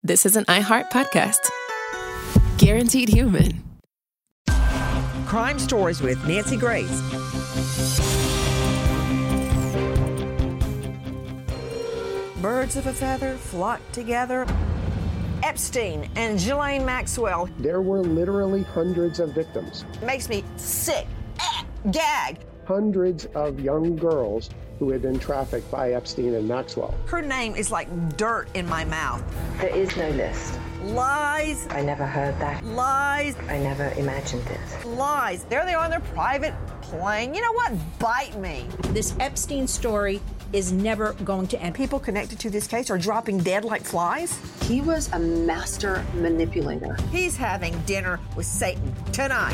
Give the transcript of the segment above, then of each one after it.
this is an iHeart podcast. Guaranteed human. Crime Stories with Nancy Grace. Birds of a feather flock together. Epstein and Ghislaine Maxwell. There were literally hundreds of victims. It makes me sick. Gag. Hundreds of young girls who had been trafficked by Epstein and Maxwell. Her name is like dirt in my mouth. There is no list. Lies. I never heard that. Lies. I never imagined it. Lies. There they are on their private plane. You know what? Bite me. This Epstein story is never going to end. People connected to this case are dropping dead like flies. He was a master manipulator. He's having dinner with Satan tonight.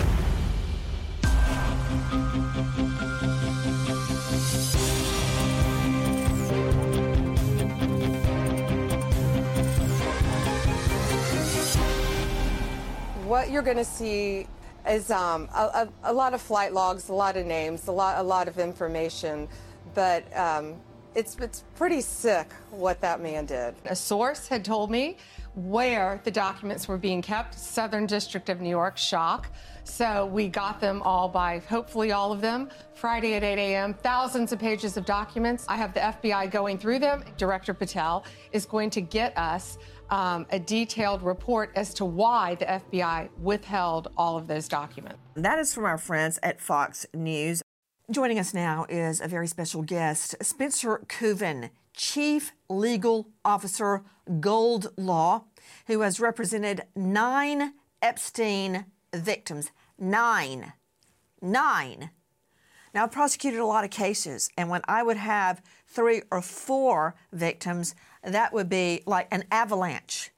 What you're going to see is a lot of flight logs, a lot of names, a lot of information, but it's pretty sick what that man did. A source had told me where the documents were being kept, Southern District of New York, shock. So we got them all by, hopefully all of them, Friday at 8 a.m., thousands of pages of documents. I have the FBI going through them. Director Patel is going to get us a detailed report as to why the FBI withheld all of those documents. That is from our friends at Fox News. Joining us now is a very special guest, Spencer Kuvin, Chief Legal Officer, Gold Law, who has represented 9 Epstein victims. 9. Now, I've prosecuted a lot of cases, and when I would have 3 or 4 victims, that would be like an avalanche.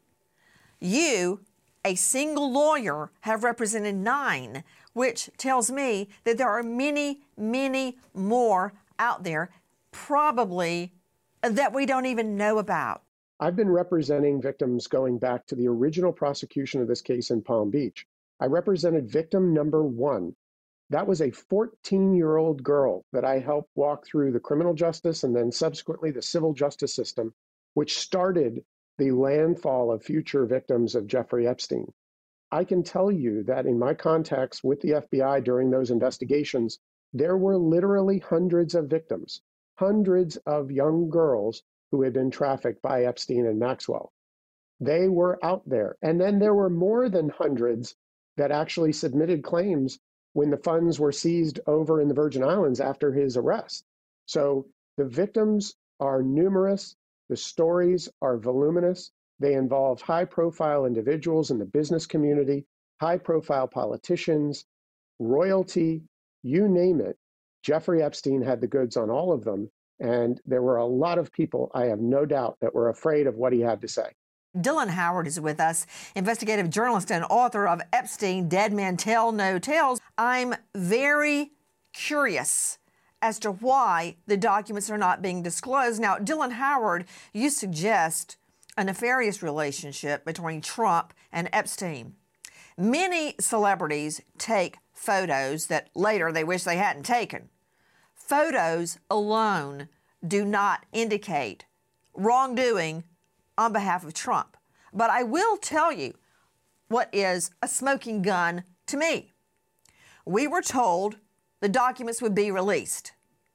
You, a single lawyer, have represented 9, which tells me that there are many, many more out there, probably that we don't even know about. I've been representing victims going back to the original prosecution of this case in Palm Beach. I represented victim number 1. That was a 14-year-old girl that I helped walk through the criminal justice and then subsequently the civil justice system, which started the landfall of future victims of Jeffrey Epstein. I can tell you that in my contacts with the FBI during those investigations, there were literally hundreds of victims, hundreds of young girls who had been trafficked by Epstein and Maxwell. They were out there. And then there were more than hundreds that actually submitted claims when the funds were seized over in the Virgin Islands after his arrest. So the victims are numerous. The stories are voluminous. They involve high-profile individuals in the business community, high-profile politicians, royalty, you name it. Jeffrey Epstein had the goods on all of them, and there were a lot of people, I have no doubt, that were afraid of what he had to say. Dylan Howard is with us, investigative journalist and author of Epstein, Dead Men Tell No Tales. I'm very curious as to why the documents are not being disclosed. Now, Dylan Howard, you suggest a nefarious relationship between Trump and Epstein. Many celebrities take photos that later they wish they hadn't taken. Photos alone do not indicate wrongdoing on behalf of Trump. But I will tell you what is a smoking gun to me. We were told the documents would be released.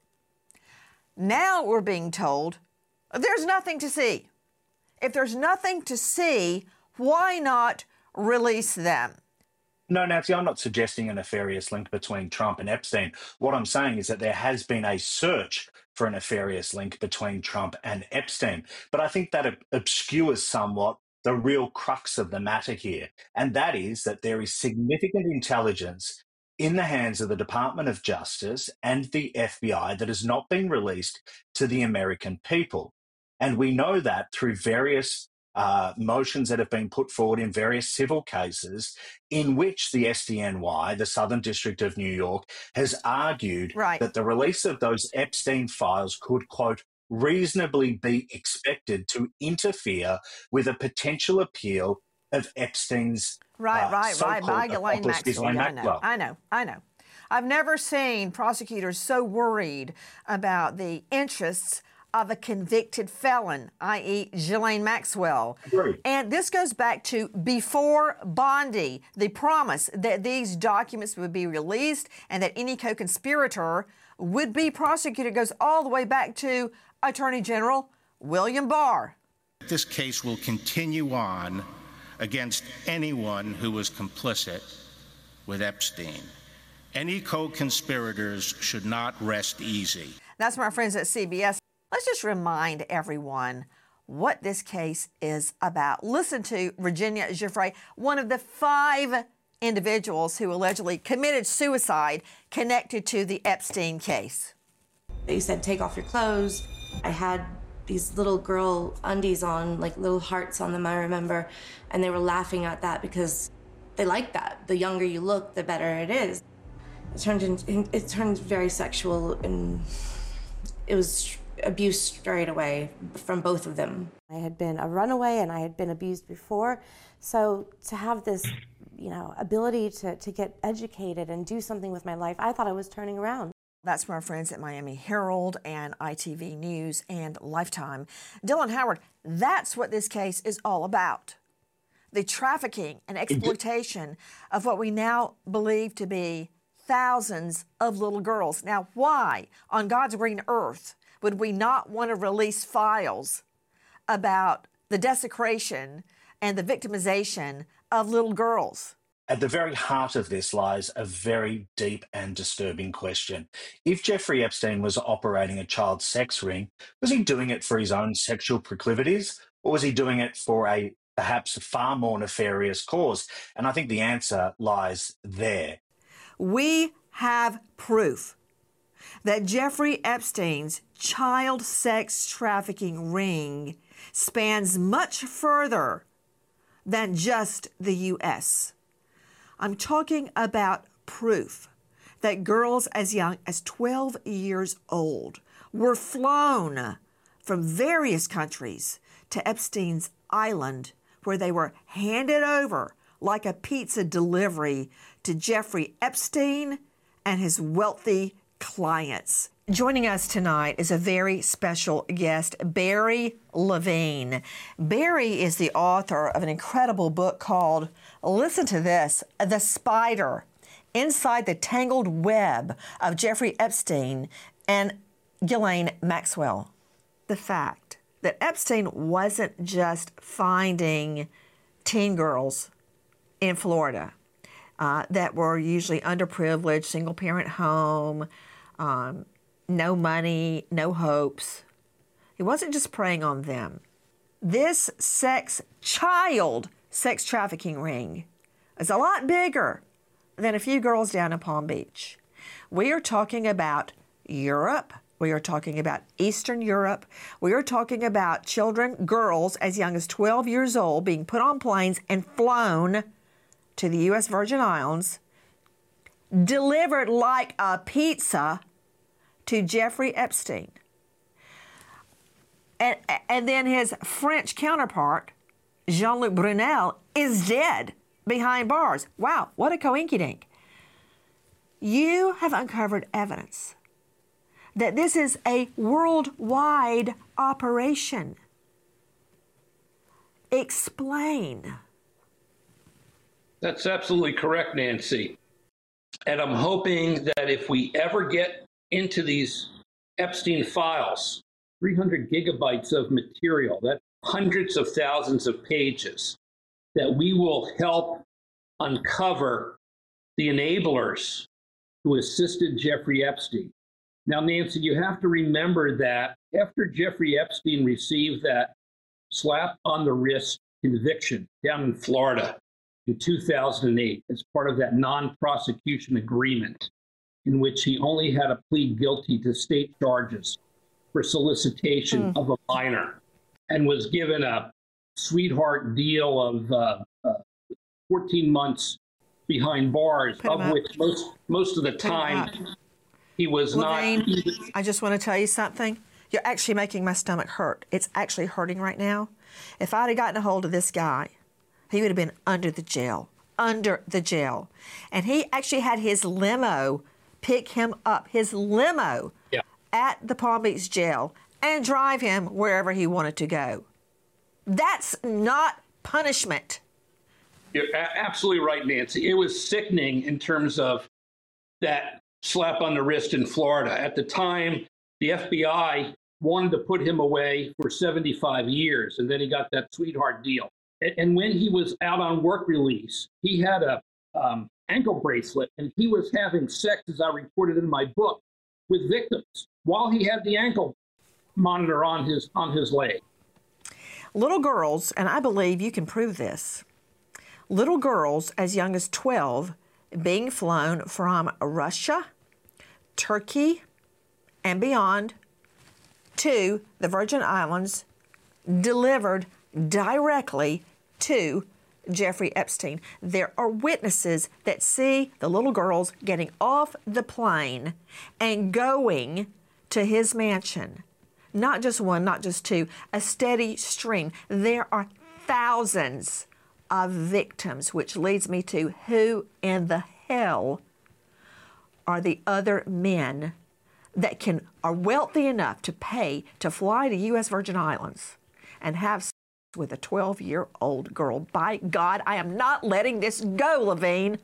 Now we're being told there's nothing to see. If there's nothing to see, why not release them? No, Nancy, I'm not suggesting a nefarious link between Trump and Epstein. What I'm saying is that there has been a search for a nefarious link between Trump and Epstein. But I think that obscures somewhat the real crux of the matter here, and that is that there is significant intelligence in the hands of the Department of Justice and the FBI that has not been released to the American people. And we know that through various motions that have been put forward in various civil cases in which the SDNY, the Southern District of New York, has argued that the release of those Epstein files could, quote, reasonably be expected to interfere with a potential appeal of Epstein's by Ghislaine Maxwell. I know. I've never seen prosecutors so worried about the interests of a convicted felon, i.e. Ghislaine Maxwell. Agreed. And this goes back to before Bondi, the promise that these documents would be released and that any co-conspirator would be prosecuted goes all the way back to Attorney General William Barr. This case will continue on against anyone who was complicit with Epstein. Any co-conspirators should not rest easy. That's my friends at CBS. Let's just remind everyone what this case is about. Listen to Virginia Giuffre, one of the 5 individuals who allegedly committed suicide connected to the Epstein case. They said, take off your clothes. I had these little girl undies on, like little hearts on them, I remember, and they were laughing at that because they like that. The younger you look, the better it is. It turned very sexual, and it was abuse straight away from both of them. I had been a runaway and I had been abused before, so to have this, ability to get educated and do something with my life, I thought I was turning around. That's from our friends at Miami Herald and ITV News and Lifetime. Dylan Howard, that's what this case is all about. The trafficking and exploitation of what we now believe to be thousands of little girls. Now, why on God's green earth would we not want to release files about the desecration and the victimization of little girls? At the very heart of this lies a very deep and disturbing question. If Jeffrey Epstein was operating a child sex ring, was he doing it for his own sexual proclivities, or was he doing it for a perhaps far more nefarious cause? And I think the answer lies there. We have proof that Jeffrey Epstein's child sex trafficking ring spans much further than just the U.S. I'm talking about proof that girls as young as 12 years old were flown from various countries to Epstein's island, where they were handed over like a pizza delivery to Jeffrey Epstein and his wealthy clients. Joining us tonight is a very special guest, Barry Levine. Barry is the author of an incredible book called, listen to this, The Spider, Inside the Tangled Web of Jeffrey Epstein and Ghislaine Maxwell. The fact that Epstein wasn't just finding teen girls in Florida that were usually underprivileged, single-parent home, no money, no hopes. He wasn't just preying on them. This child sex trafficking ring is a lot bigger than a few girls down in Palm Beach. We are talking about Europe. We are talking about Eastern Europe. We are talking about children, girls as young as 12 years old being put on planes and flown to the U.S. Virgin Islands, delivered like a pizza to Jeffrey Epstein. And then his French counterpart, Jean-Luc Brunel, is dead behind bars. Wow, what a coinkydink. You have uncovered evidence that this is a worldwide operation. Explain. That's absolutely correct, Nancy. And I'm hoping that if we ever get into these Epstein files, 300 gigabytes of material, that's hundreds of thousands of pages, that we will help uncover the enablers who assisted Jeffrey Epstein. Now, Nancy, you have to remember that after Jeffrey Epstein received that slap on the wrist conviction down in Florida in 2008 as part of that non-prosecution agreement in which he only had to plead guilty to state charges for solicitation of a minor and was given a sweetheart deal of 14 months behind bars, of which most of the time he was Levine, not. I just want to tell you something. You're actually making my stomach hurt. It's actually hurting right now. If I'd have gotten a hold of this guy, he would have been under the jail. And he actually had his limo pick him up, at the Palm Beach jail and drive him wherever he wanted to go. That's not punishment. You're absolutely right, Nancy. It was sickening in terms of that slap on the wrist in Florida. At the time, the FBI wanted to put him away for 75 years, and then he got that sweetheart deal. And when he was out on work release, he had a ankle bracelet, and he was having sex, as I reported in my book, with victims while he had the ankle monitor on his leg. Little girls, and I believe you can prove this, little girls as young as 12 being flown from Russia, Turkey, and beyond to the Virgin Islands, delivered directly to Jeffrey Epstein. There are witnesses that see the little girls getting off the plane and going to his mansion. Not just one, not just two, a steady stream. There are thousands of victims, which leads me to who in the hell are the other men that are wealthy enough to pay to fly to U.S. Virgin Islands and have sex with a 12-year-old girl. By God, I am not letting this go, Levine.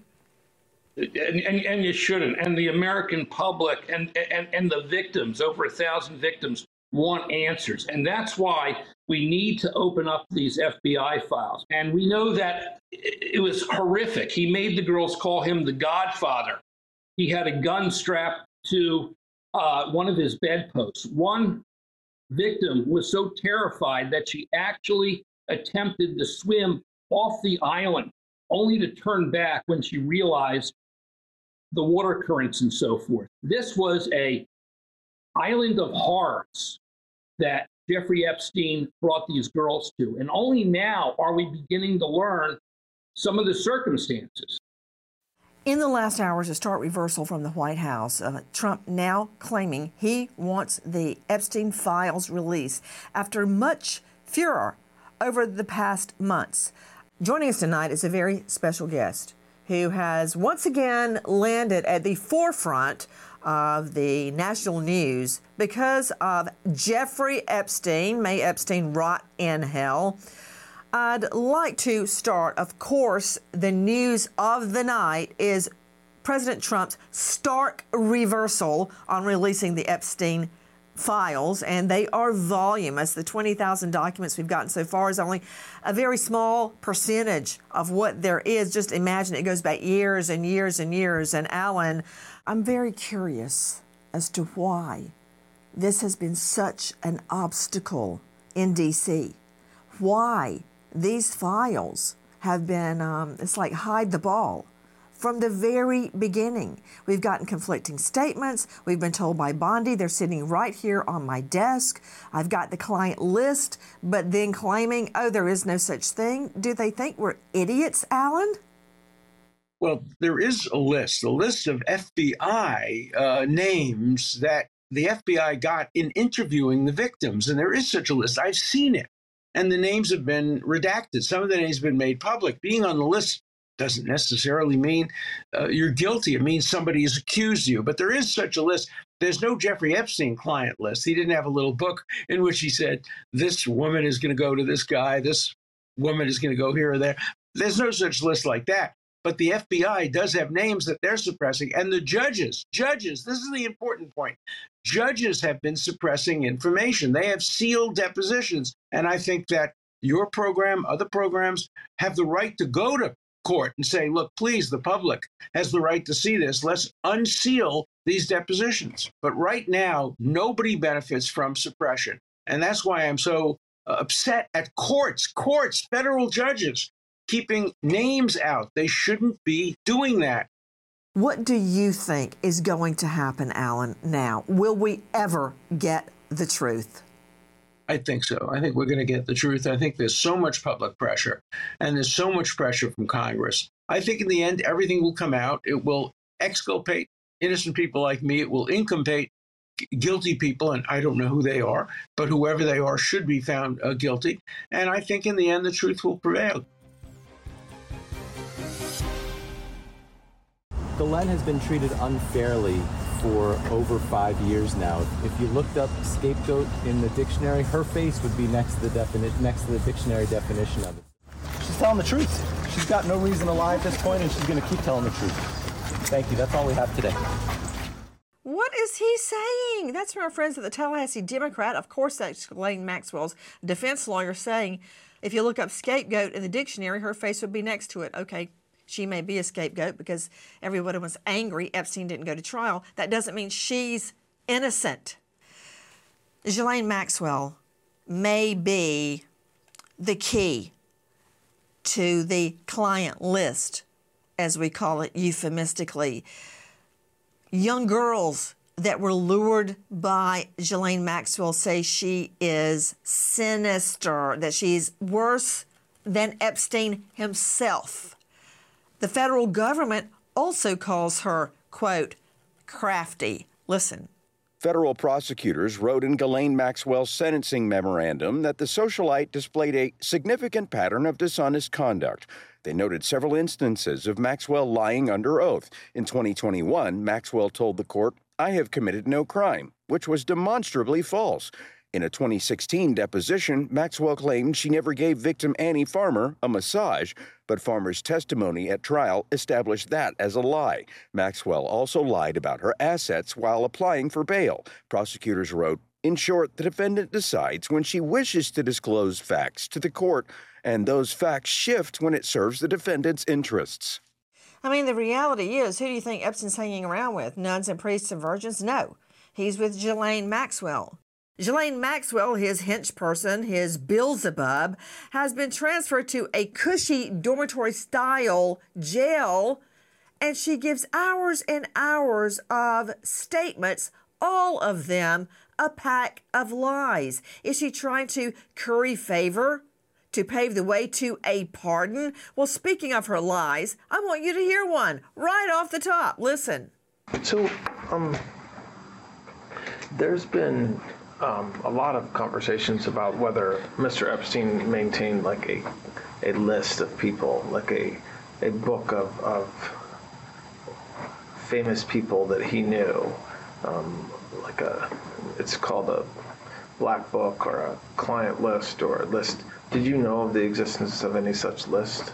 And you shouldn't. And the American public and the victims, over 1,000 victims, want answers. And that's why we need to open up these FBI files. And we know that it was horrific. He made the girls call him the Godfather. He had a gun strapped to one of his bedposts. One victim was so terrified that she actually attempted to swim off the island, only to turn back when she realized the water currents and so forth. This was a island of horrors that Jeffrey Epstein brought these girls to. And only now are we beginning to learn some of the circumstances. In the last hours, a stark reversal from the White House. Trump now claiming he wants the Epstein files released after much furor over the past months. Joining us tonight is a very special guest who has once again landed at the forefront of the national news because of Jeffrey Epstein. May Epstein rot in hell. I'd like to start, of course, the news of the night is President Trump's stark reversal on releasing the Epstein files, and they are voluminous. The 20,000 documents we've gotten so far is only a very small percentage of what there is. Just imagine it goes back years and years and years. And Alan, I'm very curious as to why this has been such an obstacle in D.C. Why these files have been, it's like hide the ball. From the very beginning, we've gotten conflicting statements. We've been told by Bondi, they're sitting right here on my desk. I've got the client list, but then claiming, oh, there is no such thing. Do they think we're idiots, Alan? Well, there is a list of FBI names that the FBI got in interviewing the victims, and there is such a list. I've seen it. And the names have been redacted. Some of the names have been made public. Being on the list doesn't necessarily mean you're guilty. It means somebody has accused you. But there is such a list. There's no Jeffrey Epstein client list. He didn't have a little book in which he said, this woman is going to go to this guy, this woman is going to go here or there. There's no such list like that. But the FBI does have names that they're suppressing. And the judges, this is the important point. Judges have been suppressing information. They have sealed depositions. And I think that your program, other programs, have the right to go to court and say, look, please, the public has the right to see this. Let's unseal these depositions. But right now, nobody benefits from suppression. And that's why I'm so upset at courts, federal judges, keeping names out. They shouldn't be doing that. What do you think is going to happen, Alan, now? Will we ever get the truth? I think so. I think we're going to get the truth. I think there's so much public pressure, and there's so much pressure from Congress. I think in the end, everything will come out. It will exculpate innocent people like me. It will inculpate guilty people, and I don't know who they are, but whoever they are should be found guilty. And I think in the end, the truth will prevail. Ghislaine has been treated unfairly for over 5 years now. If you looked up scapegoat in the dictionary, her face would be next to the dictionary definition of it. She's telling the truth. She's got no reason to lie at this point, and she's going to keep telling the truth. Thank you. That's all we have today. What is he saying? That's from our friends at the Tallahassee Democrat. Of course, that's Ghislaine Maxwell's defense lawyer saying, if you look up scapegoat in the dictionary, her face would be next to it. Okay, she may be a scapegoat because everybody was angry Epstein didn't go to trial. That doesn't mean she's innocent. Ghislaine Maxwell may be the key to the client list, as we call it euphemistically. Young girls that were lured by Ghislaine Maxwell say she is sinister, that she's worse than Epstein himself. The federal government also calls her, quote, crafty. Listen. Federal prosecutors wrote in Ghislaine Maxwell's sentencing memorandum that the socialite displayed a significant pattern of dishonest conduct. They noted several instances of Maxwell lying under oath. In 2021, Maxwell told the court, "I have committed no crime," which was demonstrably false. In a 2016 deposition, Maxwell claimed she never gave victim Annie Farmer a massage, but Farmer's testimony at trial established that as a lie. Maxwell also lied about her assets while applying for bail. Prosecutors wrote, "In short, the defendant decides when she wishes to disclose facts to the court, and those facts shift when it serves the defendant's interests." I mean, the reality is, who do you think Epstein's hanging around with? Nuns and priests and virgins? No. He's with Ghislaine Maxwell. Ghislaine Maxwell, his hench person, his Beelzebub, has been transferred to a cushy dormitory-style jail, and she gives hours and hours of statements, all of them a pack of lies. Is she trying to curry favor to pave the way to a pardon? Well, speaking of her lies, I want you to hear one right off the top. Listen. So, there's been a lot of conversations about whether Mr. Epstein maintained like a list of people, like a book of famous people that he knew, it's called a black book or a client list or a list. Did you know of the existence of any such list?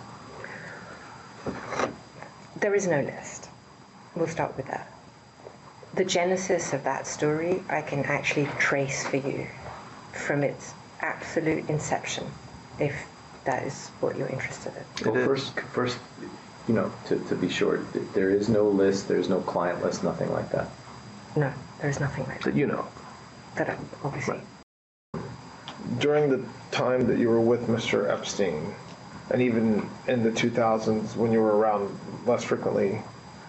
There is no list. We'll start with that. The genesis of that story I can actually trace for you from its absolute inception, if that is what you're interested in. Well, first, to be sure, there is no list, there's no client list, nothing like that. No, there's nothing like that. That you know. That I obviously. During the time that you were with Mr. Epstein, and even in the 2000s when you were around less frequently,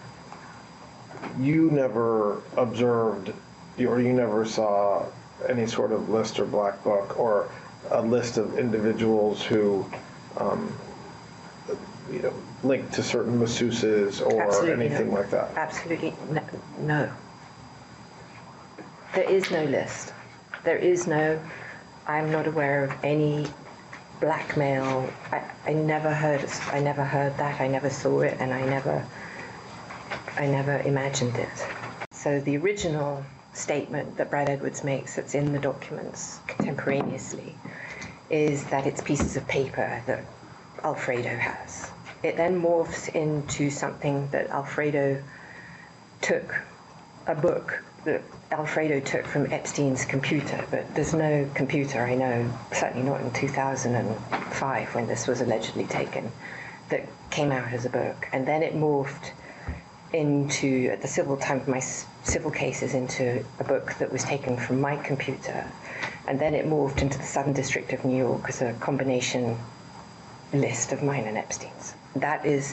you never observed or you never saw any sort of list or black book or a list of individuals who linked to certain masseuses or Absolutely anything like that? Absolutely no. There is no list. There is no, I'm not aware of any blackmail. I never heard that, I never saw it, and I never imagined it. So the original statement that Brad Edwards makes that's in the documents contemporaneously is that it's pieces of paper that Alfredo has. It then morphs into something that Alfredo took, a book that Alfredo took from Epstein's computer, but there's no computer, I know, certainly not in 2005 when this was allegedly taken, that came out as a book. And then it morphed into, at the civil time of my civil cases, into a book that was taken from my computer. And then it morphed into the Southern District of New York as a combination list of mine and Epstein's. That is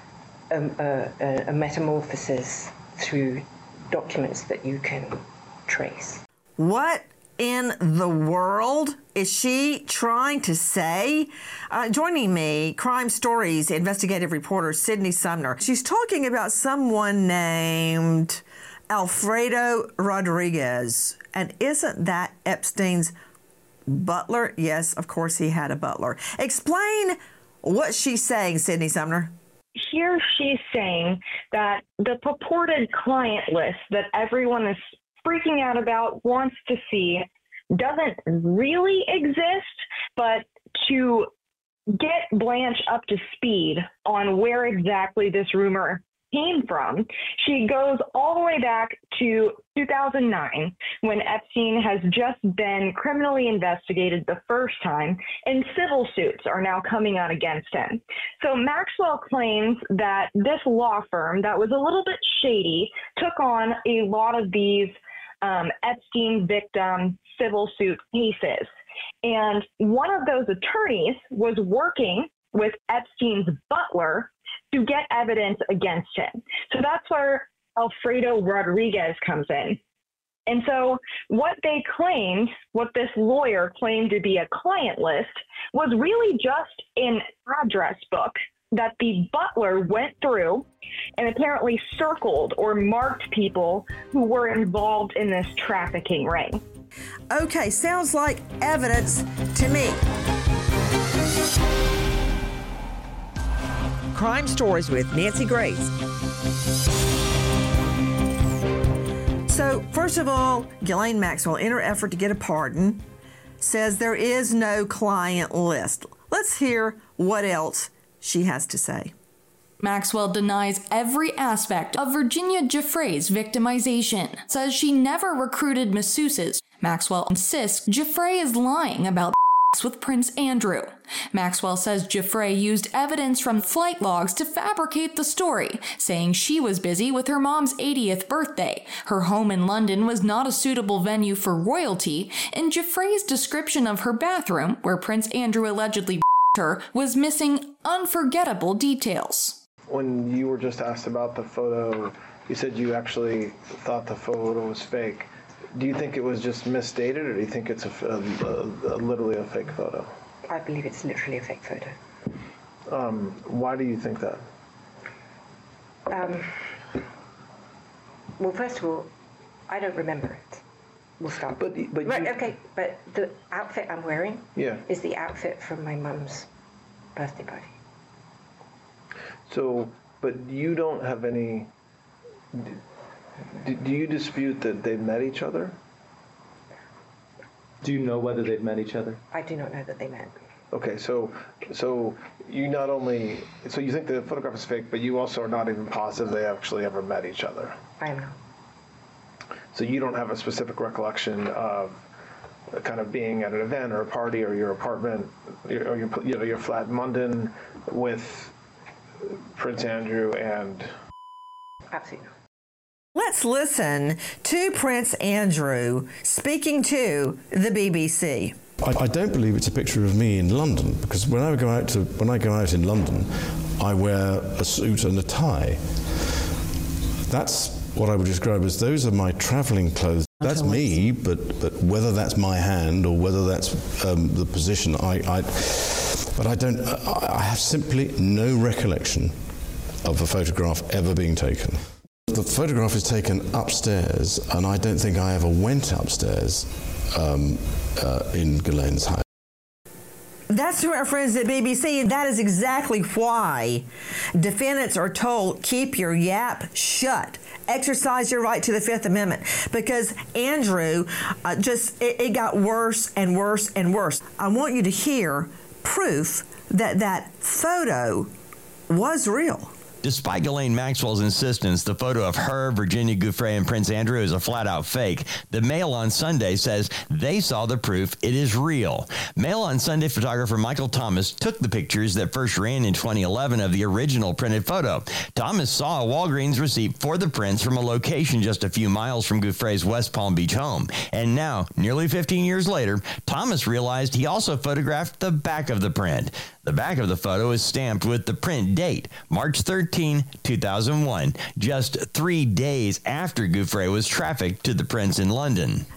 a metamorphosis through documents that you can trace. What in the world is she trying to say? Joining me, Crime Stories investigative reporter Sydney Sumner. She's talking about someone named Alfredo Rodriguez. And isn't that Epstein's butler? Yes, of course he had a butler. Explain what she's saying, Sydney Sumner. here she's saying that the purported client list that everyone is freaking out about, wants to see, doesn't really exist, but to get Blanche up to speed on where exactly this rumor came from, she goes all the way back to 2009 when Epstein has just been criminally investigated the first time and civil suits are now coming out against him. So Maxwell claims that this law firm that was a little bit shady took on a lot of these Epstein victim civil suit cases. And one of those attorneys was working with Epstein's butler to get evidence against him. So that's where Alfredo Rodriguez comes in. And so what they claimed, what this lawyer claimed to be a client list, was really just an address book that the butler went through and apparently circled or marked people who were involved in this trafficking ring. Okay, sounds like evidence to me. Crime Stories with Nancy Grace. So, first of all, Ghislaine Maxwell, in her effort to get a pardon, says there is no client list. Let's hear what else she has to say. Maxwell denies every aspect of Virginia Giuffre's victimization, says she never recruited masseuses. Maxwell insists Giuffre is lying about with Prince Andrew. Maxwell says Giuffre used evidence from flight logs to fabricate the story, saying she was busy with her mom's 80th birthday. Her home in London was not a suitable venue for royalty, and Giuffre's description of her bathroom, where Prince Andrew allegedly her, was missing unforgettable details. When you were just asked about the photo, you said you actually thought the photo was fake. Do you think it was just misstated, or do you think it's literally a fake photo? I believe it's literally a fake photo. Why do you think that? Well, first of all, I don't remember it. We'll start. But right, okay, but the outfit I'm wearing is the outfit from my mum's birthday party. So, but you don't have any... Do you dispute that they met each other? Do you know whether they've met each other? I do not know that they met. Okay, so you not only... So you think the photograph is fake, but you also are not even positive they actually ever met each other. I am not. So you don't have a specific recollection of kind of being at an event or a party or your apartment or your flat in London with Prince Andrew and... Absolutely not. Let's listen to Prince Andrew speaking to the BBC. I don't believe it's a picture of me in London, because when I go out in London, I wear a suit and a tie. That's what I would describe as those are my travelling clothes. That's me, but whether that's my hand or whether that's the position, I have simply no recollection of a photograph ever being taken. The photograph is taken upstairs, and I don't think I ever went upstairs in Ghislaine's house. That's to our friends at BBC, and that is exactly why defendants are told, keep your yap shut. Exercise your right to the Fifth Amendment, because Andrew, it got worse and worse and worse. I want you to hear proof that that photo was real. Despite Ghislaine Maxwell's insistence the photo of her, Virginia Giuffre, and Prince Andrew is a flat-out fake, the Mail on Sunday says they saw the proof it is real. Mail on Sunday photographer Michael Thomas took the pictures that first ran in 2011 of the original printed photo. Thomas saw a Walgreens receipt for the prints from a location just a few miles from Giuffre's West Palm Beach home. And now, nearly 15 years later, Thomas realized he also photographed the back of the print. The back of the photo is stamped with the print date, March 13, 2001, just 3 days after Giuffre was trafficked to the Prince in London.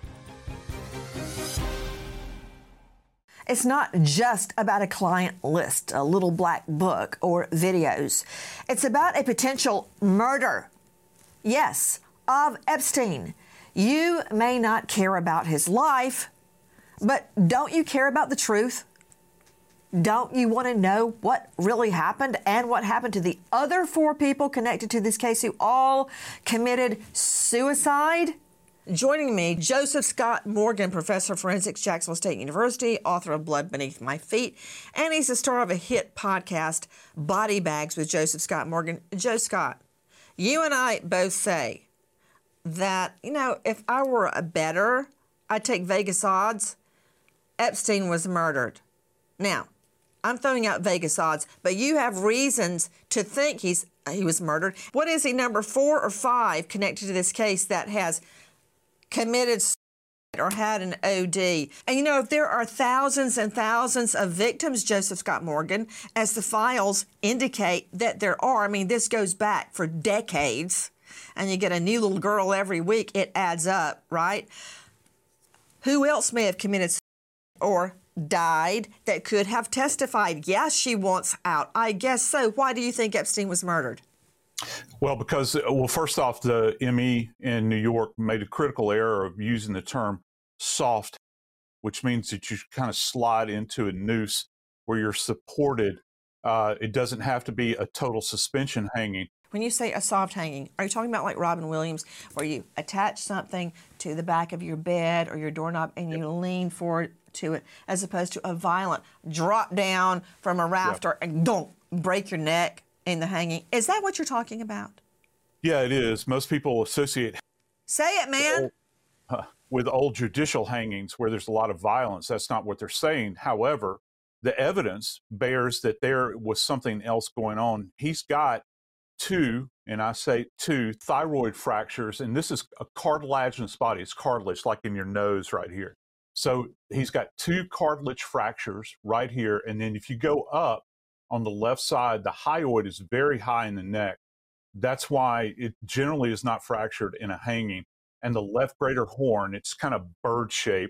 It's not just about a client list, a little black book, or videos. It's about a potential murder. Yes, of Epstein. You may not care about his life, but don't you care about the truth? Don't you want to know what really happened and what happened to the other 4 people connected to this case who all committed suicide? Joining me, Joseph Scott Morgan, professor of forensics, Jacksonville State University, author of Blood Beneath My Feet, and he's the star of a hit podcast, Body Bags with Joseph Scott Morgan. Joe Scott, you and I both say that, if I were a bettor, I'd take Vegas odds. Epstein was murdered. Now, I'm throwing out Vegas odds, but you have reasons to think he was murdered. What is he, number 4 or 5 connected to this case that has committed suicide or had an OD? And if there are thousands and thousands of victims, Joseph Scott Morgan, as the files indicate that there are, this goes back for decades, and you get a new little girl every week, it adds up, right? Who else may have committed suicide or died that could have testified? Yes, she wants out. I guess so. Why do you think Epstein was murdered? Well, first off, the ME in New York made a critical error of using the term soft, which means that you kind of slide into a noose where you're supported. It doesn't have to be a total suspension hanging. When you say a soft hanging, are you talking about like Robin Williams, where you attach something to the back of your bed or your doorknob and you lean forward to it, as opposed to a violent drop down from a rafter and don't break your neck in the hanging? Is that what you're talking about? Yeah, it is. Most people associate Say it, man. With old judicial hangings where there's a lot of violence. That's not what they're saying. However, the evidence bears that there was something else going on. He's got 2, and I say 2, thyroid fractures, and this is a cartilaginous body. It's cartilage, like in your nose right here. So he's got 2 cartilage fractures right here, and then if you go up on the left side, the hyoid is very high in the neck. That's why it generally is not fractured in a hanging. And the left greater horn, it's kind of bird-shaped.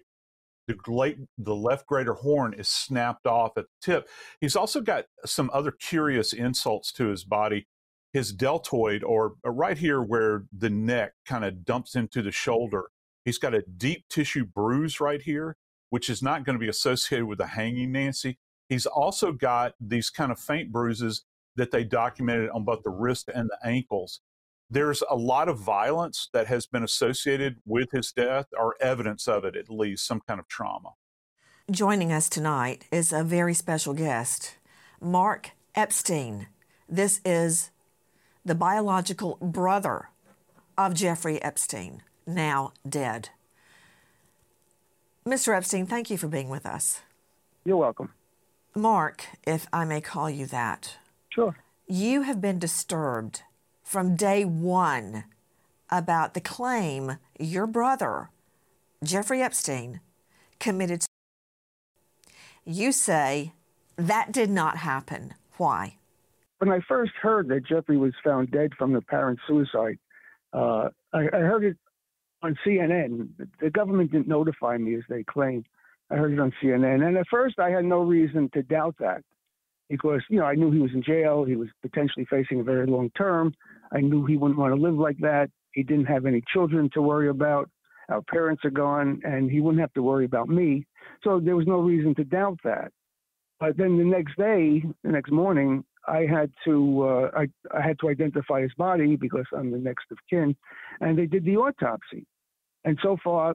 The left greater horn is snapped off at the tip. He's also got some other curious insults to his body. His deltoid, or right here where the neck kind of dumps into the shoulder, he's got a deep tissue bruise right here, which is not going to be associated with a hanging, Nancy. He's also got these kind of faint bruises that they documented on both the wrist and the ankles. There's a lot of violence that has been associated with his death, or evidence of it at least, some kind of trauma. Joining us tonight is a very special guest, Mark Epstein. This is the biological brother of Jeffrey Epstein, now dead. Mr. Epstein, thank you for being with us. You're welcome. Mark, if I may call you that. Sure. You have been disturbed from day one about the claim your brother, Jeffrey Epstein, committed suicide. You say that did not happen. Why? When I first heard that Jeffrey was found dead from the apparent suicide, I heard it on CNN. The government didn't notify me, as they claimed. I heard it on CNN. And at first, I had no reason to doubt that because, I knew he was in jail. He was potentially facing a very long term. I knew he wouldn't want to live like that. He didn't have any children to worry about. Our parents are gone, and he wouldn't have to worry about me. So there was no reason to doubt that. But then the next morning, I had to identify his body because I'm the next of kin, and they did the autopsy. And so far,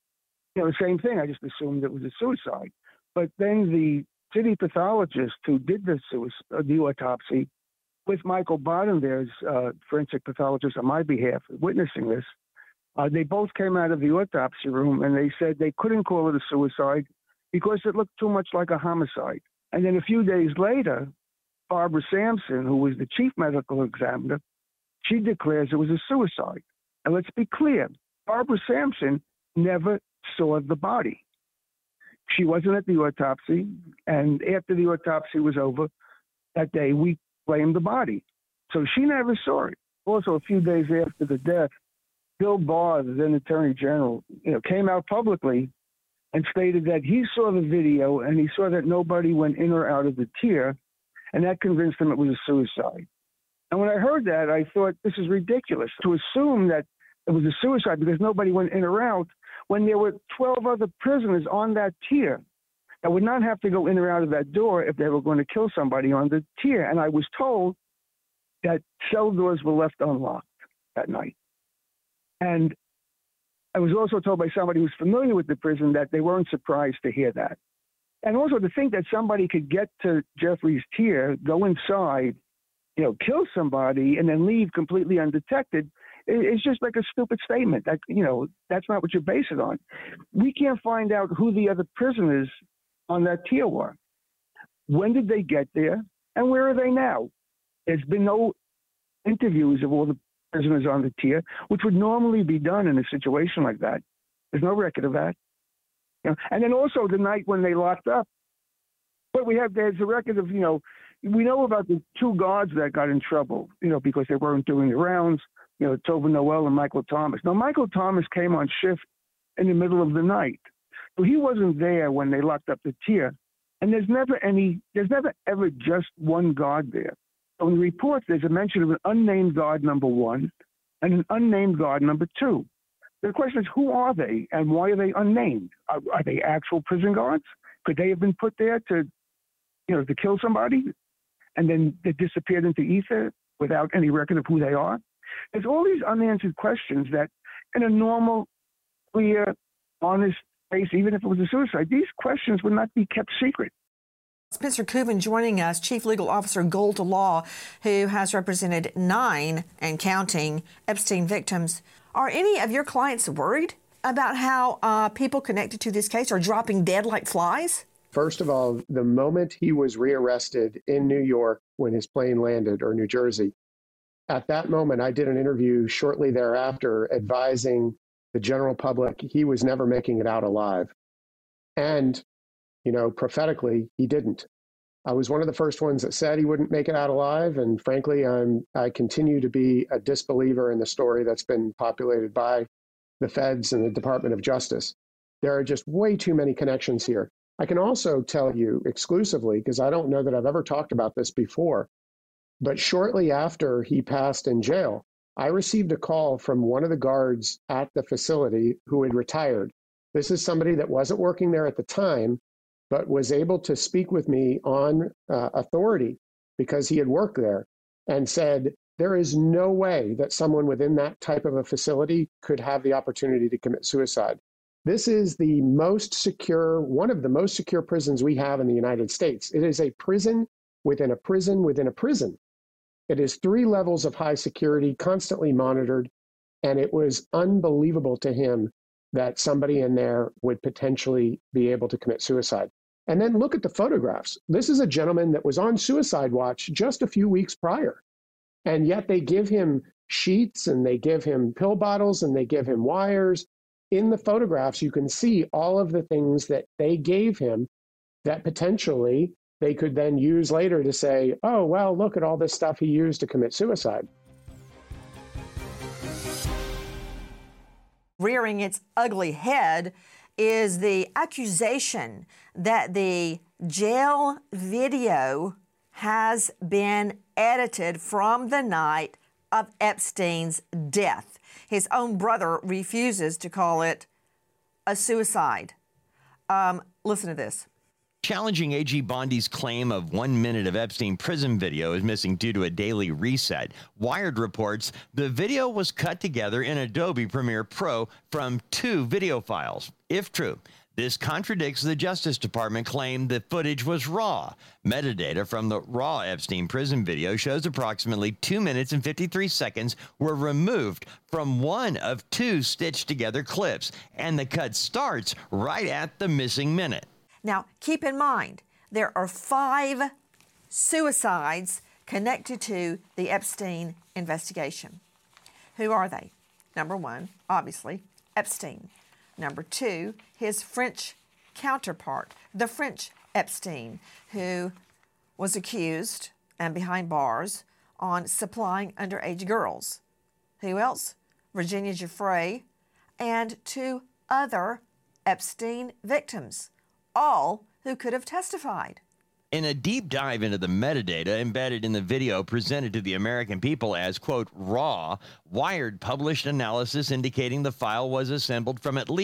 the same thing. I just assumed it was a suicide. But then the city pathologist who did the autopsy, with Michael Bottom, there's forensic pathologist on my behalf, witnessing this, they both came out of the autopsy room and they said they couldn't call it a suicide because it looked too much like a homicide. And then a few days later, Barbara Sampson, who was the chief medical examiner, she declares it was a suicide. And let's be clear, Barbara Sampson never saw the body. She wasn't at the autopsy, and after the autopsy was over that day, we claimed the body. So she never saw it. Also, a few days after the death, Bill Barr, the then Attorney General, came out publicly and stated that he saw the video and he saw that nobody went in or out of the tier, and that convinced him it was a suicide. And when I heard that, I thought, this is ridiculous to assume that it was a suicide because nobody went in or out when there were 12 other prisoners on that tier that would not have to go in or out of that door if they were going to kill somebody on the tier. And I was told that cell doors were left unlocked that night. And I was also told by somebody who's familiar with the prison that they weren't surprised to hear that. And also to think that somebody could get to Jeffrey's tier, go inside, kill somebody, and then leave completely undetected, it's just like a stupid statement. That, that's not what you base it on. We can't find out who the other prisoners on that tier were. When did they get there? And where are they now? There's been no interviews of all the prisoners on the tier, which would normally be done in a situation like that. There's no record of that. And then also the night when they locked up, but there's a record of, we know about the two guards that got in trouble, because they weren't doing the rounds, Tobin Noel and Michael Thomas. Now, Michael Thomas came on shift in the middle of the night. So he wasn't there when they locked up the tier. And there's never ever just one guard there. So in the report, there's a mention of an unnamed guard number 1 and an unnamed guard number 2. The question is, who are they and why are they unnamed? Are they actual prison guards? Could they have been put there to kill somebody and then they disappeared into ether without any record of who they are? There's all these unanswered questions that in a normal, clear, honest case, even if it was a suicide, these questions would not be kept secret. Spencer Kubin joining us, Chief Legal Officer, Golda Law, who has represented 9 and counting Epstein victims. Are any of your clients worried about how people connected to this case are dropping dead like flies? First of all, the moment he was rearrested in New York when his plane landed, or New Jersey, at that moment, I did an interview shortly thereafter advising the general public he was never making it out alive. And, prophetically, he didn't. I was one of the first ones that said he wouldn't make it out alive. And frankly, I continue to be a disbeliever in the story that's been populated by the feds and the Department of Justice. There are just way too many connections here. I can also tell you exclusively, because I don't know that I've ever talked about this before, but shortly after he passed in jail, I received a call from one of the guards at the facility who had retired. This is somebody that wasn't working there at the time, but was able to speak with me on authority because he had worked there, and said, there is no way that someone within that type of a facility could have the opportunity to commit suicide. This is the most secure, one of the most secure prisons we have in the United States. It is a prison within a prison within a prison. It is 3 levels of high security, constantly monitored, and it was unbelievable to him that somebody in there would potentially be able to commit suicide. And then look at the photographs. This is a gentleman that was on suicide watch just a few weeks prior. And yet they give him sheets and they give him pill bottles and they give him wires. In the photographs, you can see all of the things that they gave him that potentially they could then use later to say, oh, well, look at all this stuff he used to commit suicide. Rearing its ugly head is the accusation that the jail video has been edited from the night of Epstein's death. His own brother refuses to call it a suicide. Listen to this. Challenging AG Bondi's claim of 1 minute of Epstein prison video is missing due to a daily reset. Wired reports the video was cut together in Adobe Premiere Pro from 2 video files. If true, this contradicts the Justice Department claim the footage was raw. Metadata from the raw Epstein prison video shows approximately 2 minutes and 53 seconds were removed from one of 2 stitched together clips, and the cut starts right at the missing minute. Now, keep in mind, there are 5 suicides connected to the Epstein investigation. Who are they? Number 1, obviously, Epstein. Number 2, his French counterpart, the French Epstein, who was accused and behind bars on supplying underage girls. Who else? Virginia Giuffre and 2 other Epstein victims, all who could have testified. In a deep dive into the metadata embedded in the video presented to the American people as, quote, raw, Wired published analysis indicating the file was assembled from at least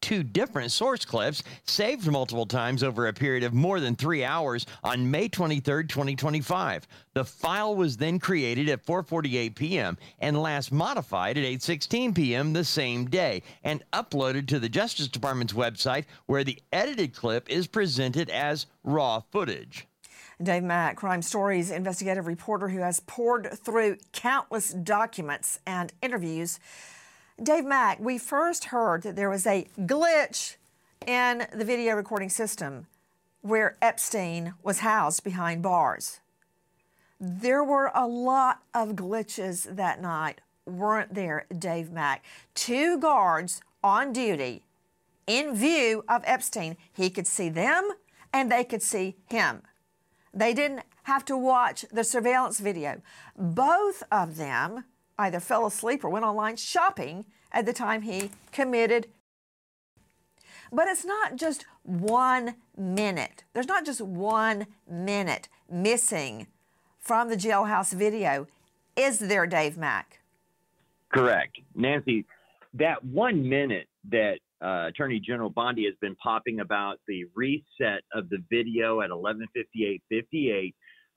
2 different source clips saved multiple times over a period of more than 3 hours on May 23, 2025. The file was then created at 4:48 p.m. and last modified at 8:16 p.m. the same day and uploaded to the Justice Department's website, where the edited clip is presented as raw footage. Dave Mack, Crime Stories investigative reporter who has poured through countless documents and interviews. Dave Mack, we first heard that there was a glitch in the video recording system where Epstein was housed behind bars. There were a lot of glitches that night, weren't there, Dave Mack? 2 guards on duty in view of Epstein. He could see them and they could see him. They didn't have to watch the surveillance video. Both of them either fell asleep or went online shopping at the time he committed. But it's not just 1 minute. There's not just 1 minute missing from the jailhouse video. Is there, Dave Mack? Correct. Nancy, that 1 minute that Attorney General Bondi has been popping about the reset of the video at 11:58:58,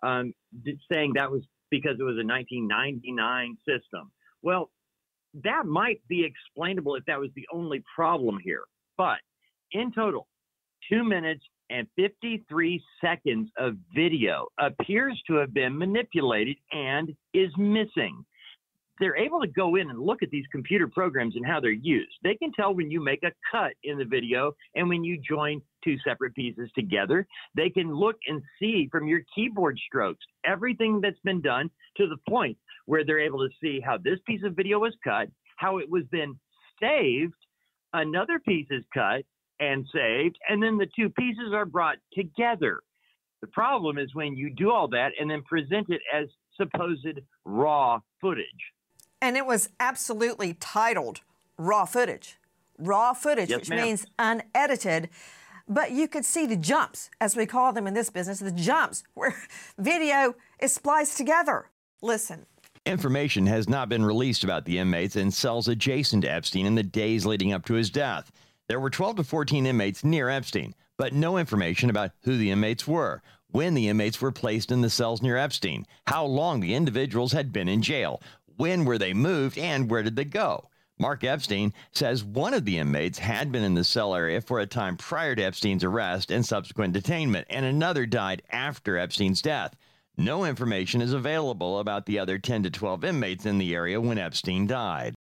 saying that was because it was a 1999 system. Well, that might be explainable if that was the only problem here. But in total, 2 minutes and 53 seconds of video appears to have been manipulated and is missing. They're able to go in and look at these computer programs and how they're used. They can tell when you make a cut in the video and when you join 2 separate pieces together. They can look and see from your keyboard strokes everything that's been done, to the point where they're able to see how this piece of video was cut, how it was then saved, another piece is cut and saved, and then the 2 pieces are brought together. The problem is when you do all that and then present it as supposed raw footage. And it was absolutely titled raw footage. Raw footage, yes, which ma'am. means unedited. But you could see the jumps, as we call them in this business, the jumps where video is spliced together. Listen. Information has not been released about the inmates in cells adjacent to Epstein in the days leading up to his death. There were 12 to 14 inmates near Epstein, but no information about who the inmates were, when the inmates were placed in the cells near Epstein, how long the individuals had been in jail, when were they moved, and where did they go. Mark Epstein says one of the inmates had been in the cell area for a time prior to Epstein's arrest and subsequent detainment, and another died after Epstein's death. No information is available about the other 10 to 12 inmates in the area when Epstein died.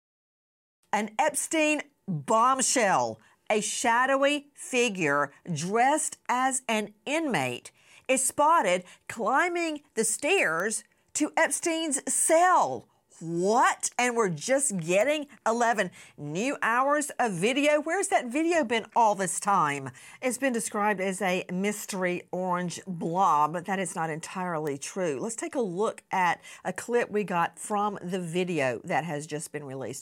An Epstein bombshell, a shadowy figure dressed as an inmate, is spotted climbing the stairs to Epstein's cell. What? And we're just getting 11 new hours of video? Where's that video been all this time? It's been described as a mystery orange blob, but that is not entirely true. Let's take a look at a clip we got from the video that has just been released.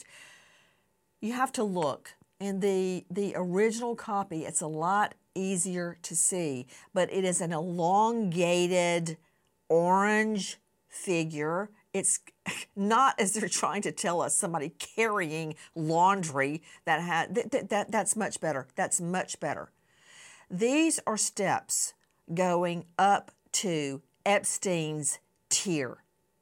You have to look. In the original copy, it's a lot easier to see, but it is an elongated orange figure. It's not as they're trying to tell us somebody carrying laundry that's much better. That's much better. These are steps going up to Epstein's tier.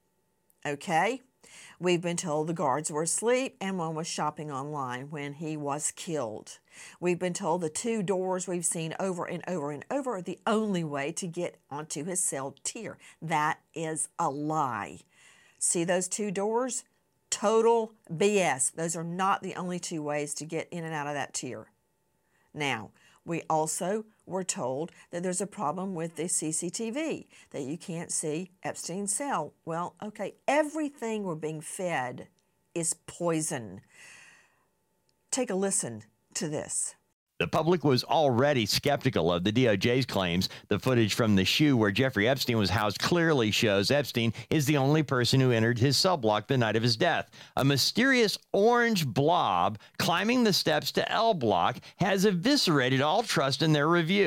Okay? We've been told the guards were asleep and one was shopping online when he was killed. We've been told the 2 doors we've seen over and over and over are the only way to get onto his cell tier. That is a lie. See those 2 doors? Total BS. Those are not the only 2 ways to get in and out of that tier. Now, we also were told that there's a problem with the CCTV, that you can't see Epstein's cell. Well, okay, everything we're being fed is poison. Take a listen to this. The public was already skeptical of the DOJ's claims. The footage from the SHU where Jeffrey Epstein was housed clearly shows Epstein is the only person who entered his cell block the night of his death. A mysterious orange blob climbing the steps to L Block has eviscerated all trust in their review.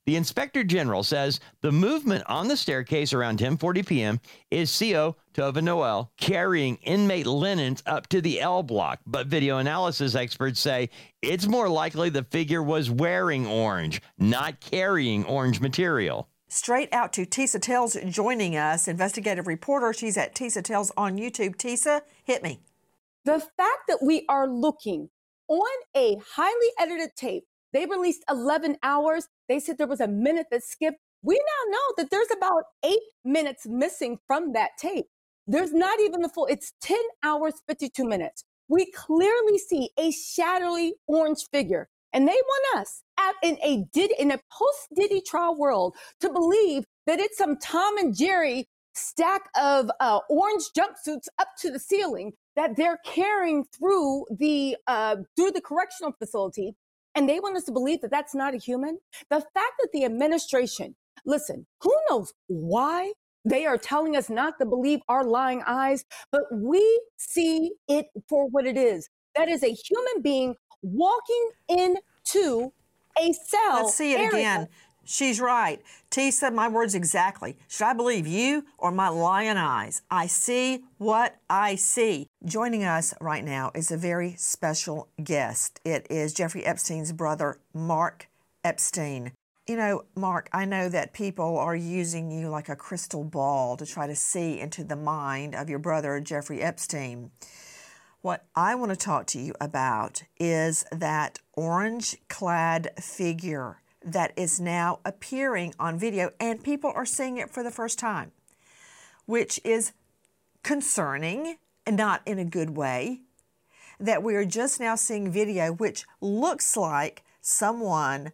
The Inspector General says the movement on the staircase around 10:40 p.m. is CO Tova Noel carrying inmate linens up to the L block, but video analysis experts say it's more likely the figure was wearing orange, not carrying orange material. Straight out to Tisa Tells joining us, investigative reporter. She's at Tisa Tells on YouTube. Tisa, hit me. The fact that we are looking on a highly edited tape, they released 11 hours. They said there was a minute that skipped. We now know that there's about 8 minutes missing from that tape. There's not even the full, it's 10 hours, 52 minutes. We clearly see a shadowy orange figure. And they want us in a post-Diddy trial world to believe that it's some Tom and Jerry stack of orange jumpsuits up to the ceiling that they're carrying through the correctional facility. And they want us to believe that that's not a human. The fact that the administration, listen, who knows why they are telling us not to believe our lying eyes, but we see it for what it is. That is a human being walking into a cell. Let's see it again. She's right. Tisa, my words exactly. Should I believe you or my lying eyes? I see what I see. Joining us right now is a very special guest. It is Jeffrey Epstein's brother, Mark Epstein. You know, Mark, I know that people are using you like a crystal ball to try to see into the mind of your brother, Jeffrey Epstein. What I want to talk to you about is that orange-clad figure that is now appearing on video, and people are seeing it for the first time, which is concerning and not in a good way, that we are just now seeing video which looks like someone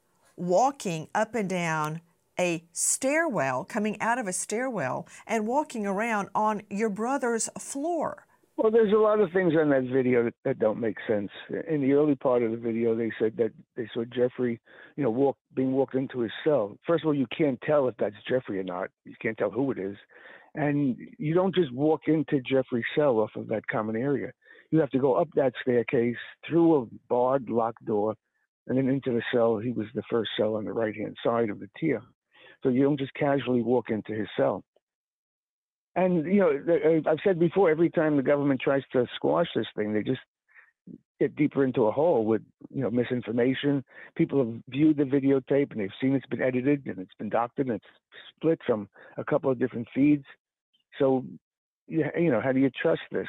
walking up and down a stairwell, coming out of a stairwell and walking around on your brother's floor. Well, there's a lot of things on that video that don't make sense. In the early part of the video, they said that they saw Jeffrey, being walked into his cell. First of all, you can't tell if that's Jeffrey or not. You can't tell who it is. And you don't just walk into Jeffrey's cell off of that common area. You have to go up that staircase, through a barred, locked door, and then into the cell. He was the first cell on the right-hand side of the tier. So you don't just casually walk into his cell. And, I've said before, every time the government tries to squash this thing, they just get deeper into a hole with, misinformation. People have viewed the videotape and they've seen it's been edited and it's been doctored and it's split from a couple of different feeds. So, how do you trust this?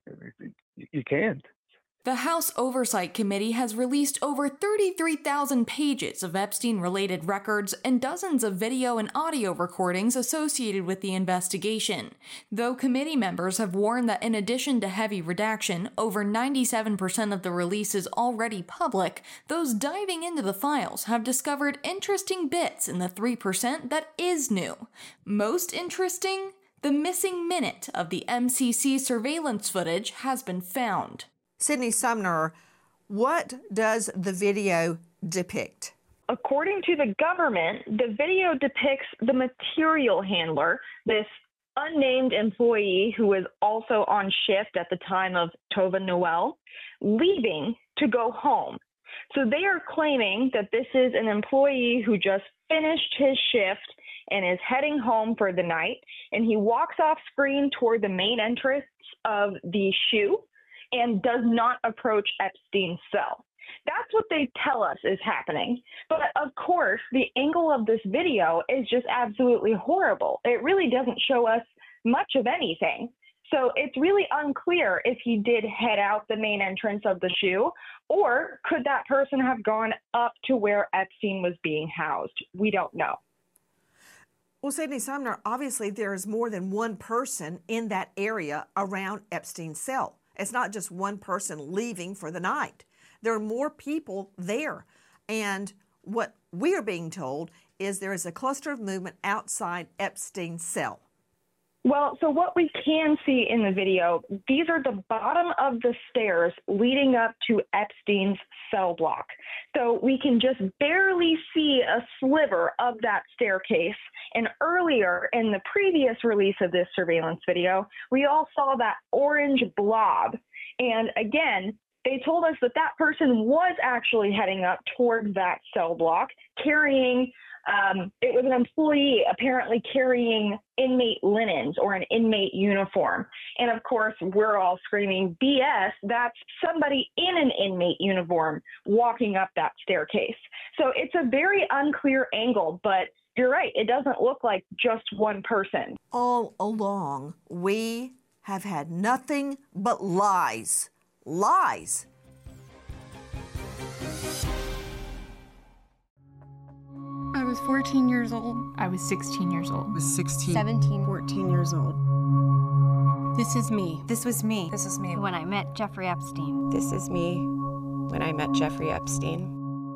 You can't. The House Oversight Committee has released over 33,000 pages of Epstein-related records and dozens of video and audio recordings associated with the investigation. Though committee members have warned that in addition to heavy redaction, over 97% of the release is already public, those diving into the files have discovered interesting bits in the 3% that is new. Most interesting? The missing minute of the MCC surveillance footage has been found. Sydney Sumner, what does the video depict? According to the government, the video depicts the material handler, this unnamed employee who was also on shift at the time of Tova Noel, leaving to go home. So they are claiming that this is an employee who just finished his shift and is heading home for the night, and he walks off screen toward the main entrance of the SHU and does not approach Epstein's cell. That's what they tell us is happening. But of course, the angle of this video is just absolutely horrible. It really doesn't show us much of anything. So it's really unclear if he did head out the main entrance of the SHU, or could that person have gone up to where Epstein was being housed? We don't know. Well, Sydney Sumner, obviously there is more than one person in that area around Epstein's cell. It's not just one person leaving for the night. There are more people there. And what we are being told is there is a cluster of movement outside Epstein's cell. Well, so what we can see in the video, these are the bottom of the stairs leading up to Epstein's cell block. So we can just barely see a sliver of that staircase. And earlier in the previous release of this surveillance video, we all saw that orange blob. And again, They told us that that person was actually heading up towards that cell block carrying, it was an employee apparently carrying inmate linens or an inmate uniform. And of course, we're all screaming, BS, that's somebody in an inmate uniform walking up that staircase. So it's a very unclear angle, but you're right, it doesn't look like just one person. All along, we have had nothing but lies. Lies. I was 14 years old. I was 16 years old. I was 16. 17. 14 years old. This is me. This was me. This is me when I met Jeffrey Epstein. This is me when I met Jeffrey Epstein.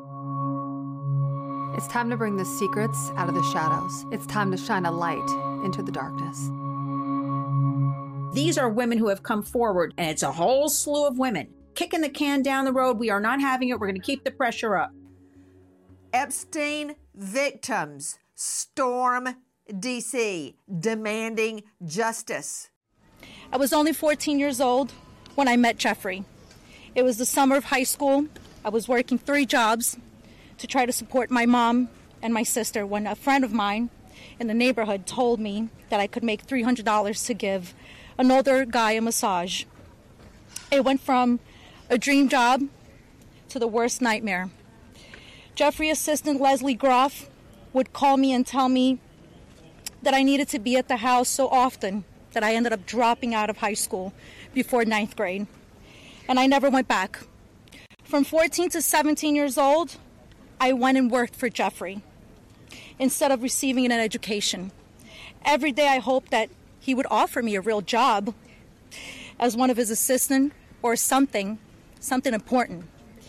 It's time to bring the secrets out of the shadows. It's time to shine a light into the darkness. These are women who have come forward, and it's a whole slew of women kicking the can down the road. We are not having it. We're going to keep the pressure up. Epstein victims storm D.C. demanding justice. I was only 14 years old when I met Jeffrey. It was the summer of high school. I was working 3 jobs to try to support my mom and my sister when a friend of mine in the neighborhood told me that I could make $300 to give an older guy a massage. It went from a dream job to the worst nightmare. Jeffrey assistant Leslie Groff would call me and tell me that I needed to be at the house so often that I ended up dropping out of high school before 9th grade. And I never went back. From 14 to 17 years old, I went and worked for Jeffrey instead of receiving an education. Every day I hoped that he would offer me a real job as one of his assistants or something important.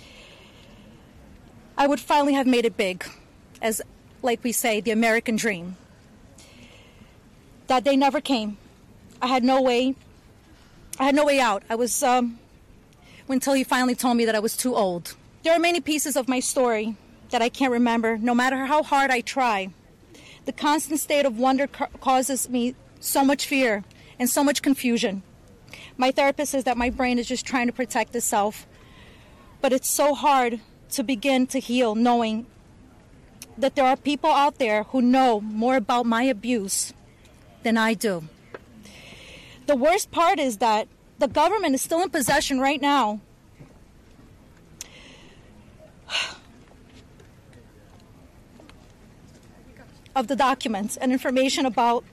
I would finally have made it big, as, like we say, the American dream. That day never came. I had no way out. I was, until he finally told me that I was too old. There are many pieces of my story that I can't remember, no matter how hard I try. The constant state of wonder causes me so much fear and so much confusion. My therapist says that my brain is just trying to protect itself, but it's so hard to begin to heal knowing that there are people out there who know more about my abuse than I do. The worst part is that the government is still in possession right now of the documents and information about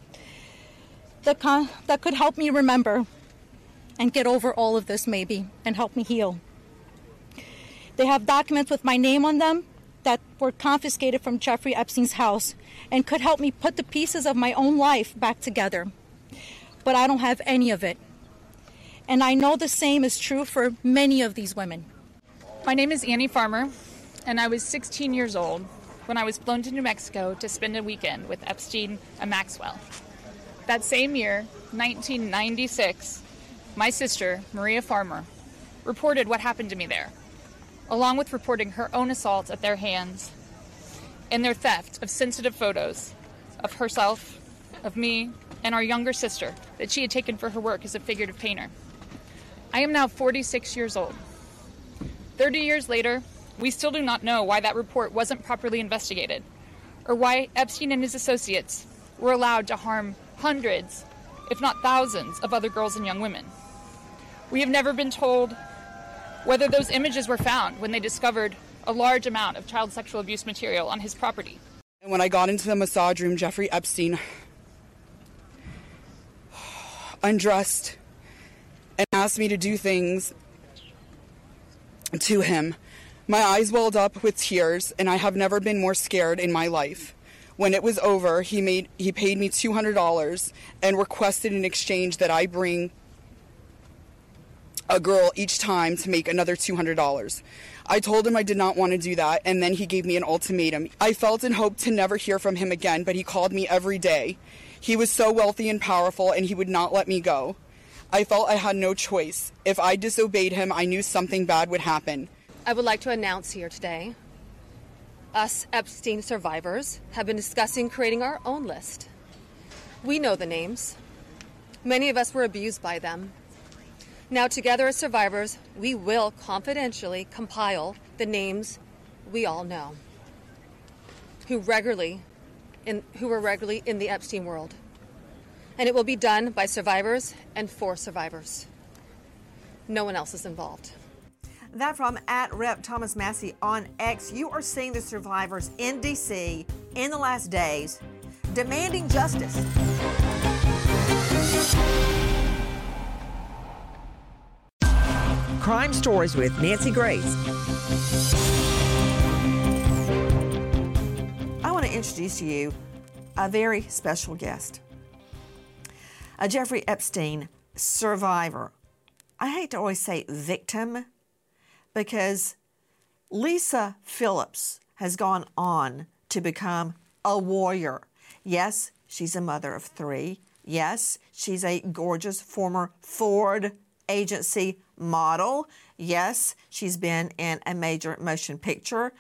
that could help me remember and get over all of this maybe and help me heal. They have documents with my name on them that were confiscated from Jeffrey Epstein's house and could help me put the pieces of my own life back together. But I don't have any of it. And I know the same is true for many of these women. My name is Annie Farmer, and I was 16 years old when I was flown to New Mexico to spend a weekend with Epstein and Maxwell. That same year, 1996, my sister, Maria Farmer, reported what happened to me there, along with reporting her own assault at their hands and their theft of sensitive photos of herself, of me, and our younger sister that she had taken for her work as a figurative painter. I am now 46 years old. 30 years later, we still do not know why that report wasn't properly investigated, or why Epstein and his associates were allowed to harm hundreds, if not thousands, of other girls and young women. We have never been told whether those images were found when they discovered a large amount of child sexual abuse material on his property. And when I got into the massage room, Jeffrey Epstein undressed and asked me to do things to him. My eyes welled up with tears, and I have never been more scared in my life. When it was over, he paid me $200 and requested in exchange that I bring a girl each time to make another $200. I told him I did not want to do that, and then he gave me an ultimatum. I felt and hoped to never hear from him again, but he called me every day. He was so wealthy and powerful, and he would not let me go. I felt I had no choice. If I disobeyed him, I knew something bad would happen. I would like to announce here today, us Epstein survivors have been discussing creating our own list. We know the names. Many of us were abused by them. Now, together as survivors, we will confidentially compile the names we all know who were regularly in the Epstein world. And it will be done by survivors and for survivors. No one else is involved. That from @Rep Thomas Massie on X. You are seeing the survivors in D.C. in the last days demanding justice. Crime Stories with Nancy Grace. I want to introduce to you a very special guest, a Jeffrey Epstein survivor. I hate to always say victim because Lisa Phillips has gone on to become a warrior. Yes, she's a mother of 3. Yes, she's a gorgeous former Ford agency model. Yes, she's been in a major motion picture,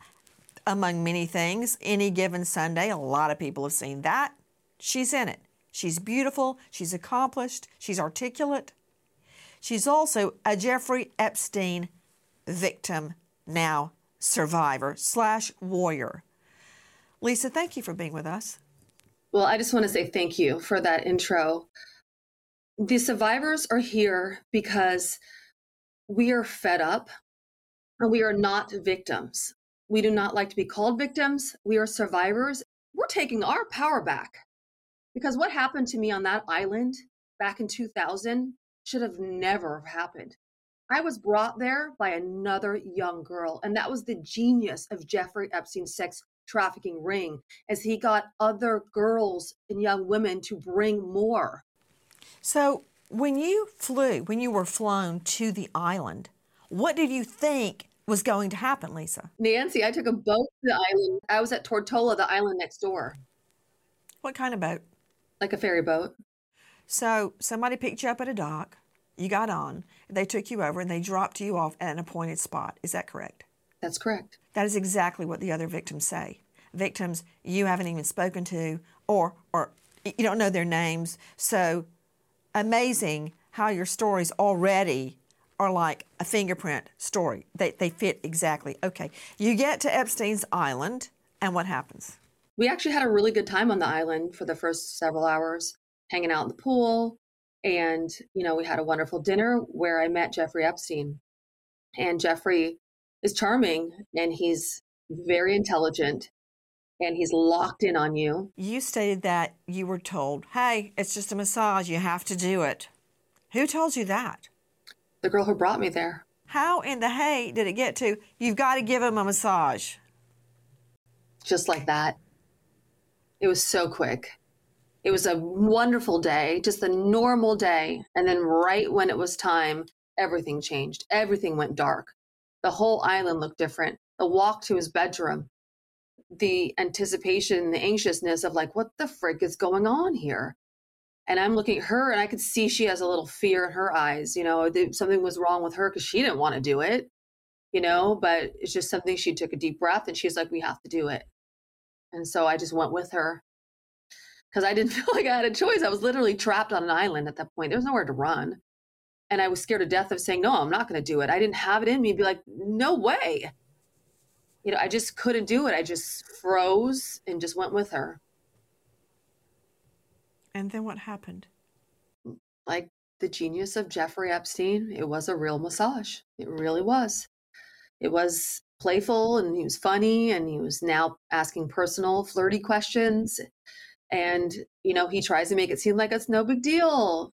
among many things. Any Given Sunday, a lot of people have seen that. She's in it. She's beautiful. She's accomplished. She's articulate. She's also a Jeffrey Epstein victim, now survivor / warrior. Lisa, thank you for being with us. Well, I just want to say thank you for that intro. The survivors are here because we are fed up and we are not victims. We do not like to be called victims. We are survivors. We're taking our power back because what happened to me on that island back in 2000 should have never happened. I was brought there by another young girl, and that was the genius of Jeffrey Epstein's sex trafficking ring, as he got other girls and young women to bring more. So when you were flown to the island, what did you think was going to happen, Lisa? Nancy, I took a boat to the island. I was at Tortola, the island next door. What kind of boat? Like a ferry boat. So somebody picked you up at a dock, you got on, they took you over and they dropped you off at an appointed spot. Is that correct? That's correct. That is exactly what the other victims say. Victims you haven't even spoken to or you don't know their names. So amazing how your stories already are like a fingerprint story. They fit exactly. Okay, you get to Epstein's Island, and what happens? We actually had a really good time on the island for the first several hours, hanging out in the pool. And, we had a wonderful dinner where I met Jeffrey Epstein. And Jeffrey is charming, and he's very intelligent, and he's locked in on you. You stated that you were told, hey, it's just a massage, you have to do it. Who told you that? The girl who brought me there. How in the hay did it get to, you've got to give him a massage? Just like that. It was so quick. It was a wonderful day, just a normal day. And then right when it was time, everything changed. Everything went dark. The whole island looked different. The walk to his bedroom, the anticipation, the anxiousness of like, what the frick is going on here? And I'm looking at her and I could see she has a little fear in her eyes. Something was wrong with her because she didn't want to do it, but it's just something. She took a deep breath and she's like, we have to do it. And so I just went with her because I didn't feel like I had a choice. I was literally trapped on an island at that point. There was nowhere to run. And I was scared to death of saying, no, I'm not going to do it. I didn't have it in me to be like, no way. I just couldn't do it. I just froze and just went with her. And then what happened? Like the genius of Jeffrey Epstein, it was a real massage. It really was. It was playful and he was funny and he was now asking personal, flirty questions. And, he tries to make it seem like it's no big deal.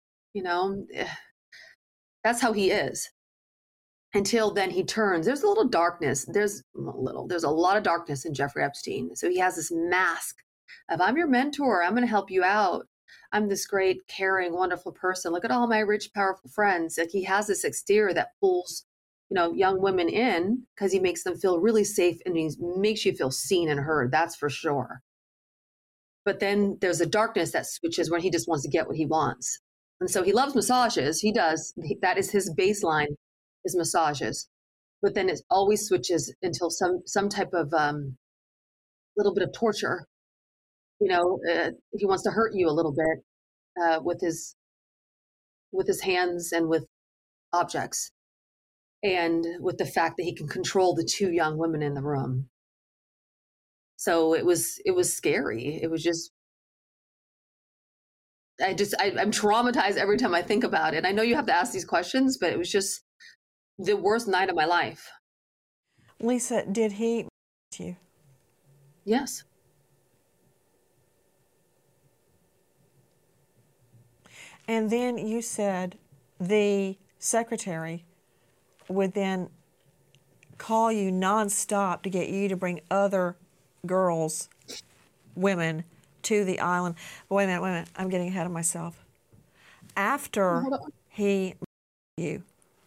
That's how he is. Until then he turns. There's a little darkness. There's a lot of darkness in Jeffrey Epstein. So he has this mask of, I'm your mentor. I'm going to help you out. I'm this great, caring, wonderful person. Look at all my rich, powerful friends. Like he has this exterior that pulls, young women in because he makes them feel really safe and he makes you feel seen and heard. That's for sure. But then there's a darkness that switches when he just wants to get what he wants. And so he loves massages. He does. That is his baseline, is massages. But then it always switches until some type of little bit of torture. He wants to hurt you a little bit with his hands and with objects, and with the fact that he can control the two young women in the room. So it was scary. It was just, I'm traumatized every time I think about it. I know you have to ask these questions, but it was just the worst night of my life. Lisa, did he you? Yes. And then you said the secretary would then call you nonstop to get you to bring other girls, women, to the island. But wait a minute, I'm getting ahead of myself. After he you,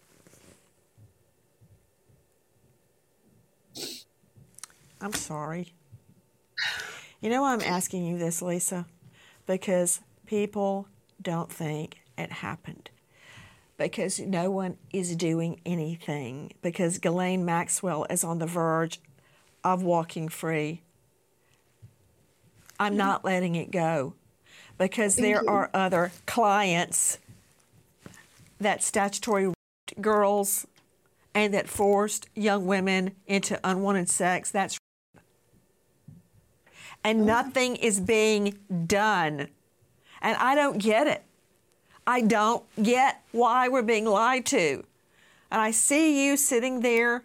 I'm sorry. You know why I'm asking you this, Lisa? Because people don't think it happened. Because no one is doing anything. Because Ghislaine Maxwell is on the verge of walking free. I'm not letting it go. Because there are other clients that statutory raped girls and that forced young women into unwanted sex. That's and nothing is being done. And I don't get it. I don't get why we're being lied to. And I see you sitting there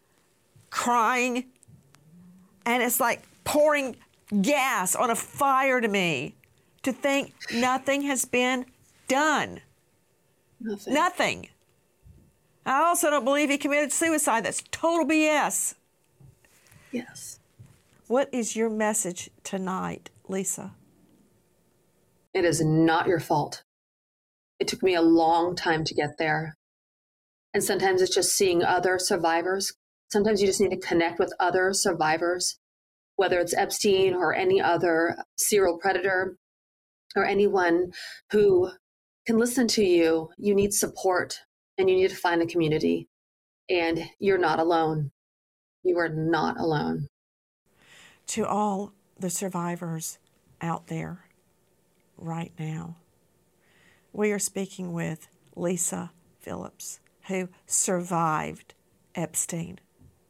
crying, and it's like pouring gas on a fire to me to think nothing has been done. Nothing. I also don't believe he committed suicide. That's total BS. Yes. What is your message tonight, Lisa? It is not your fault. It took me a long time to get there. And sometimes it's just seeing other survivors. Sometimes you just need to connect with other survivors, whether it's Epstein or any other serial predator or anyone who can listen to you. You need support and you need to find a community. And you're not alone. You are not alone. To all the survivors out there right now, we are speaking with Lisa Phillips, who survived Epstein.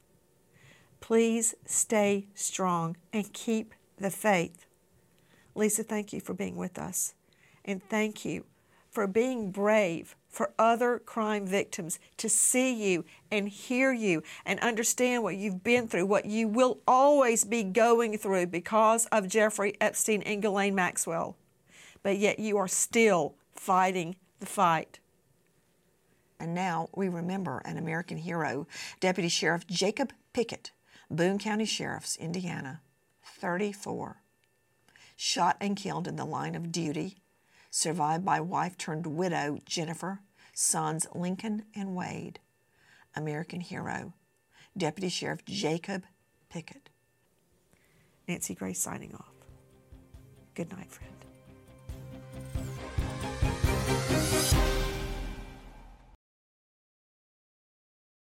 Please stay strong and keep the faith. Lisa, thank you for being with us. And thank you for being brave for other crime victims to see you and hear you and understand what you've been through, what you will always be going through because of Jeffrey Epstein and Ghislaine Maxwell. But yet you are still fighting the fight. And now we remember an American hero, Deputy Sheriff Jacob Pickett, Boone County Sheriff's, Indiana, 34. Shot and killed in the line of duty, survived by wife-turned-widow Jennifer, sons Lincoln and Wade. American hero, Deputy Sheriff Jacob Pickett. Nancy Grace signing off. Good night, friend.